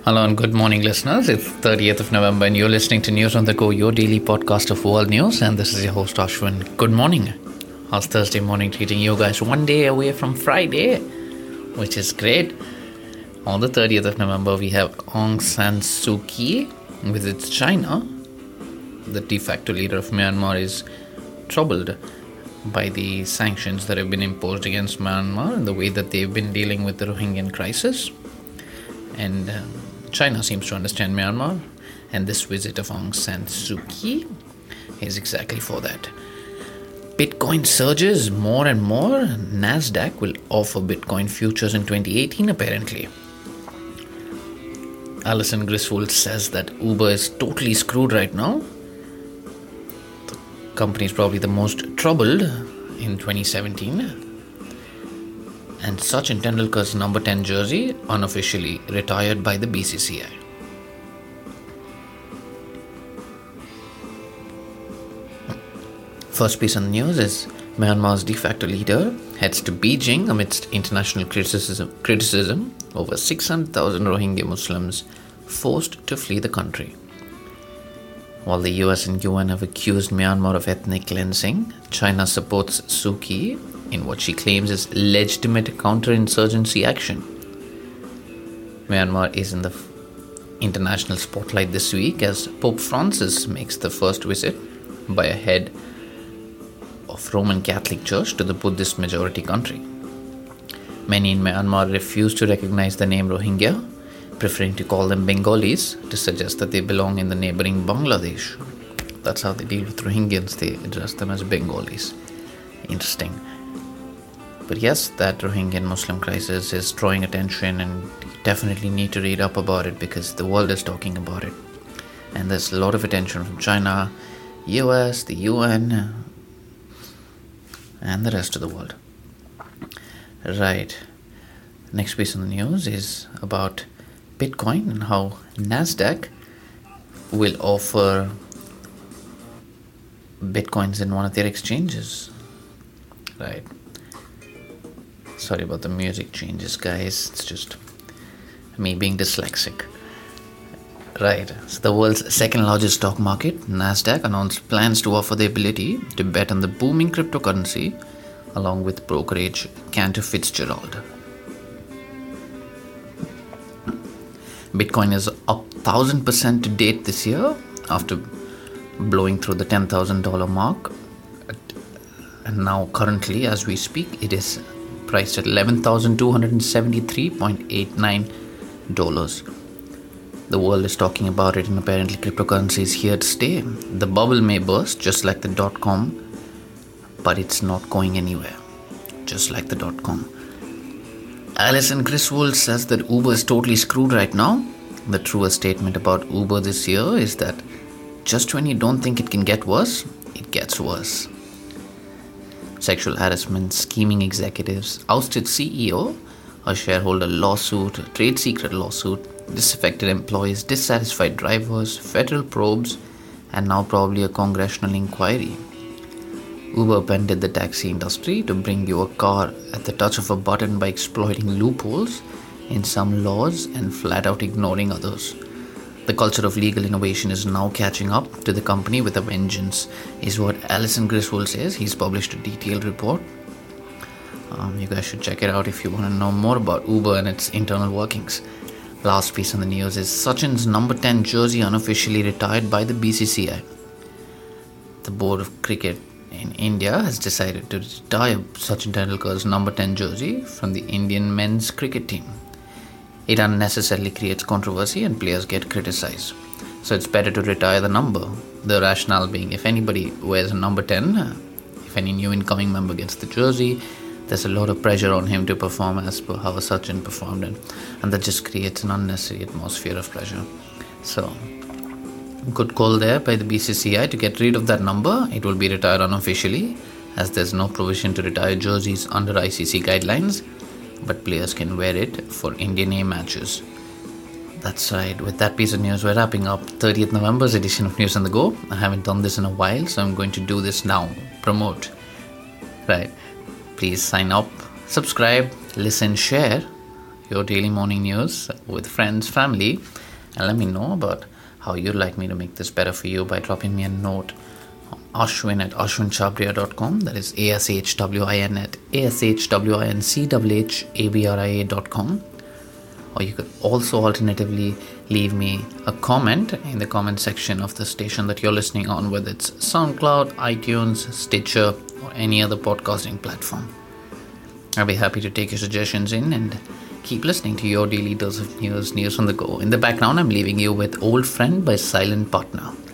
Hello and good morning, listeners. It's 30th of November and you're listening to News on the Go, your daily podcast of world news. And this is your host, Ashwin. Good morning. How's Thursday morning treating you guys? One day away from Friday, which is great. On the 30th of November, we have Aung San Suu Kyi visits China. The de facto leader of Myanmar is troubled by the sanctions that have been imposed against Myanmar and the way that they've been dealing with the Rohingya crisis. And China seems to understand Myanmar, and this visit of Aung San Suu Kyi is exactly for that. Bitcoin surges more and more. Nasdaq will offer Bitcoin futures in 2018 apparently. Alison Griswold says that Uber is totally screwed right now. The company is probably the most troubled in 2017. And Sachin Tendulkar's number 10 jersey unofficially retired by the BCCI. First piece on the news is Myanmar's de facto leader heads to Beijing amidst international criticism over 600,000 Rohingya Muslims forced to flee the country. While the US and UN have accused Myanmar of ethnic cleansing, China supports Suu Kyi in what she claims is legitimate counterinsurgency action. Myanmar is in the international spotlight this week as Pope Francis makes the first visit by a head of Roman Catholic Church to the Buddhist majority country. Many in Myanmar refuse to recognize the name Rohingya, preferring to call them Bengalis to suggest that they belong in the neighboring Bangladesh. That's how they deal with Rohingyans, they address them as Bengalis. Interesting. But yes, that Rohingya Muslim crisis is drawing attention and you definitely need to read up about it because the world is talking about it. And there's a lot of attention from China, US, the UN, and the rest of the world. Right. Next piece on the news is about Bitcoin and how Nasdaq will offer Bitcoins in one of their exchanges. Right. Sorry about the music changes, guys. It's just me being dyslexic. Right. So the world's second largest stock market, Nasdaq, announced plans to offer the ability to bet on the booming cryptocurrency along with brokerage Cantor Fitzgerald. Bitcoin is up 1,000% to date this year after blowing through the $10,000 mark. And now currently, as we speak, it is priced at $11,273.89. The world is talking about it and apparently cryptocurrency is here to stay. The bubble may burst just like the .com, but it's not going anywhere, just like the .com. Alison Griswold says that Uber is totally screwed right now. The truest statement about Uber this year is that just when you don't think it can get worse, it gets worse. Sexual harassment, scheming executives, ousted CEO, a shareholder lawsuit, a trade secret lawsuit, disaffected employees, dissatisfied drivers, federal probes, and now probably a congressional inquiry. Uber upended the taxi industry to bring you a car at the touch of a button by exploiting loopholes in some laws and flat out ignoring others. The culture of legal innovation is now catching up to the company with a vengeance, is what Alison Griswold says. He's published a detailed report. You guys should check it out if you want to know more about Uber and its internal workings. Last piece on the news is Sachin's number 10 jersey unofficially retired by the BCCI. The Board of Cricket in India has decided to retire Sachin Tendulkar's number 10 jersey from the Indian men's cricket team. It unnecessarily creates controversy and players get criticized. So it's better to retire the number. The rationale being if anybody wears a number 10, if any new incoming member gets the jersey, there's a lot of pressure on him to perform as per how Sachin performed and that just creates an unnecessary atmosphere of pressure. So, good call there by the BCCI to get rid of that number. It will be retired unofficially as there's no provision to retire jerseys under ICC guidelines, but players can wear it for Indian A matches. That's right. With that piece of news, we're wrapping up 30th November's edition of News on the Go. I haven't done this in a while, so I'm going to do this now. Promote. Right. Please sign up, subscribe, listen, share your daily morning news with friends, family, and let me know about how you'd like me to make this better for you by dropping me a note. Ashwin@ashwinchabria.com. That is ASHWIN at ASHWINCHHABRIA.com. Or you could also alternatively leave me a comment in the comment section of the station that you're listening on, whether it's SoundCloud, iTunes, Stitcher, or any other podcasting platform. I'll be happy to take your suggestions in and keep listening to your daily dose of news on the go. In the background, I'm leaving you with Old Friend by Silent Partner.